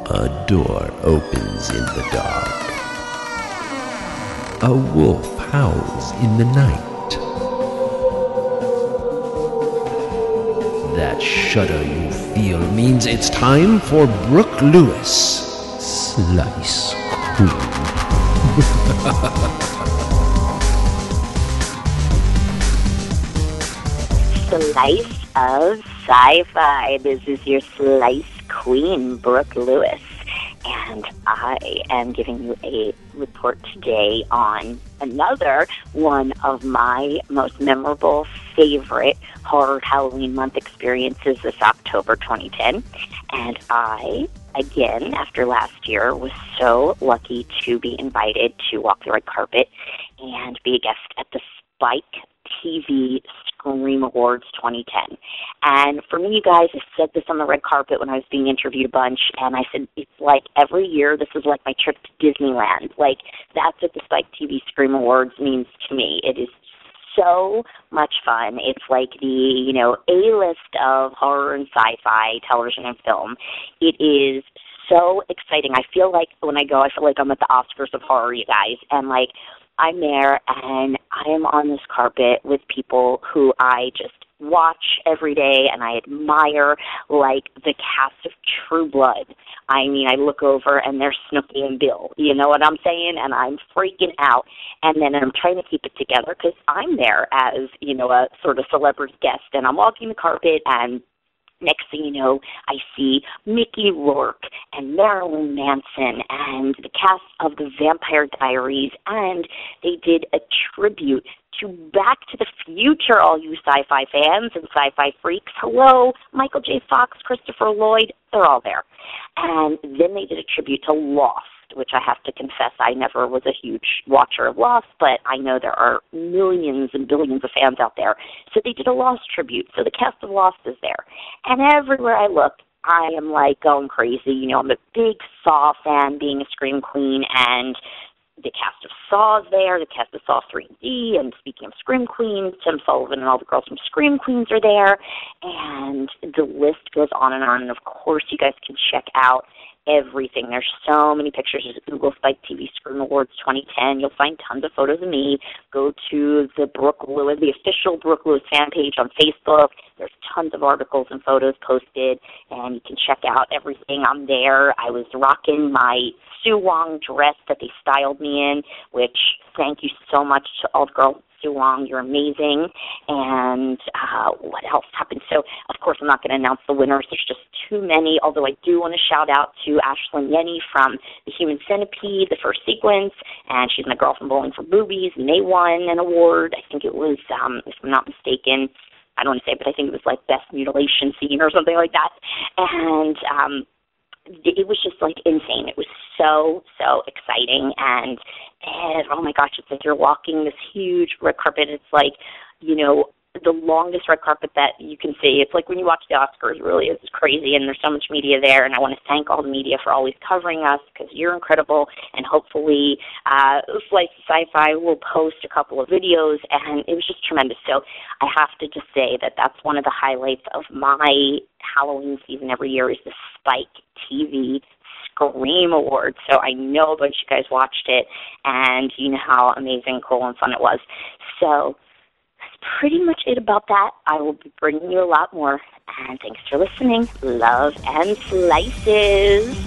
A door opens in the dark. A wolf howls in the night. That shudder you feel means it's time for Brooke Lewis, Slice Queen. Slice of Sci-Fi. This is your Slice Queen, Brooke Lewis, and I am giving you a report today on another one of my most memorable, favorite horror Halloween month experiences this October 2010. And I, again, after last year, was so lucky to be invited to walk the red carpet and be a guest at the Spike TV Scream Awards 2010. And for me, you guys, I said this on the red carpet when I was being interviewed a bunch, and I said, it's like every year, this is like my trip to Disneyland. Like, that's what the Spike TV Scream Awards means to me. It is so much fun. It's like the, A-list of horror and sci-fi, television and film. It is so exciting. I feel like when I go, I feel like I'm at the Oscars of horror, you guys, and like, I'm there, and I am on this carpet with people who I just watch every day, and I admire, like the cast of True Blood. I mean, I look over, and there's Snooki and Bill. You know what I'm saying? And I'm freaking out. And then I'm trying to keep it together because I'm there as, a sort of celebrity guest, and I'm walking the carpet, and next thing you know, I see Mickey Rourke and Marilyn Manson and the cast of The Vampire Diaries, and they did a tribute to Back to the Future, all you sci-fi fans and sci-fi freaks. Hello, Michael J. Fox, Christopher Lloyd, they're all there. And then they did a tribute to Lost, which I have to confess I never was a huge watcher of Lost, but I know there are millions and billions of fans out there. So they did a Lost tribute. So the cast of Lost is there. And everywhere I look, I am like going crazy. I'm a big Saw fan, being a Scream Queen, and the cast of Saw is there, the cast of Saw 3D, and speaking of Scream Queens, Tim Sullivan and all the girls from Scream Queens are there, and the list goes on, and of course you guys can check out everything. There's so many pictures. Just Google Spike TV Scream Awards 2010. You'll find tons of photos of me. Go to the Brooke Lewis, the official Brooke Lewis fan page on Facebook. There's tons of articles and photos posted, and you can check out everything. I'm there. I was rocking my Sue Wong dress that they styled me in, which thank you so much to all the girls. Sue Wong, you're amazing. And what else happened? So, of course, I'm not going to announce the winners. There's just too many, although I do want to shout out to Ashlyn Yenny from The Human Centipede, the first sequence, and she's my girl from Bowling for Boobies, and they won an award. I think it was, if I'm not mistaken, I don't want to say, but I think it was like Best Mutilation Scene or something like that. And it was just like insane. It was so exciting, and oh my gosh, it's like you're walking this huge red carpet. It's like, the longest red carpet that you can see. It's like when you watch the Oscars, really, it's crazy, and there's so much media there, and I want to thank all the media for always covering us, because you're incredible, and hopefully Slice Sci-Fi will post a couple of videos, and it was just tremendous. So I have to just say that that's one of the highlights of my Halloween season every year is the Spike TV Scream Awards. So I know a bunch of you guys watched it, and you know how amazing, cool, and fun it was. So that's pretty much it about that. I will be bringing you a lot more, and thanks for listening. Love and slices.